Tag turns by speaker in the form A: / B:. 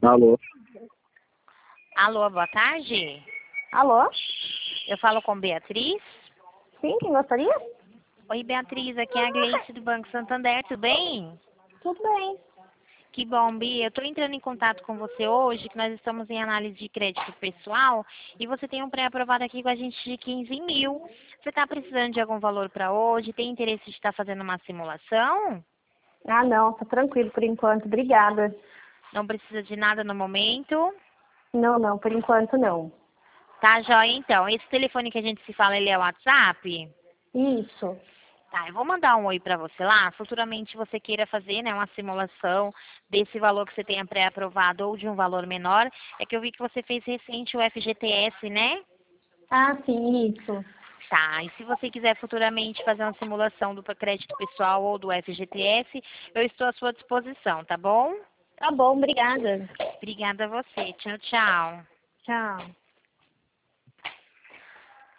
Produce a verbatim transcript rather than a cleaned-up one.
A: Alô?
B: Alô, boa tarde.
C: Alô?
B: Eu falo com Beatriz.
C: Sim, quem gostaria?
B: Oi, Beatriz, aqui é a Gleice do Banco Santander, tudo bem?
C: Tudo bem.
B: Que bom, Bia. Eu estou entrando em contato com você hoje, que nós estamos em análise de crédito pessoal e você tem um pré-aprovado aqui com a gente de quinze mil. Você está precisando de algum valor para hoje? Tem interesse de estar fazendo uma simulação?
C: Ah, não, tá tranquilo por enquanto, obrigada.
B: Não precisa de nada no momento?
C: Não, não, por enquanto não.
B: Tá, joia, então. Esse telefone que a gente se fala, ele é o WhatsApp?
C: Isso.
B: Tá, eu vou mandar um oi para você lá. Futuramente você queira fazer, né, uma simulação desse valor que você tenha pré-aprovado ou de um valor menor. É que eu vi que você fez recente o F G T S, né?
C: Ah, sim, isso.
B: Tá, e se você quiser futuramente fazer uma simulação do crédito pessoal ou do F G T S, eu estou à sua disposição, tá bom?
C: Tá bom, obrigada.
B: Obrigada a você. Tchau, tchau.
C: Tchau.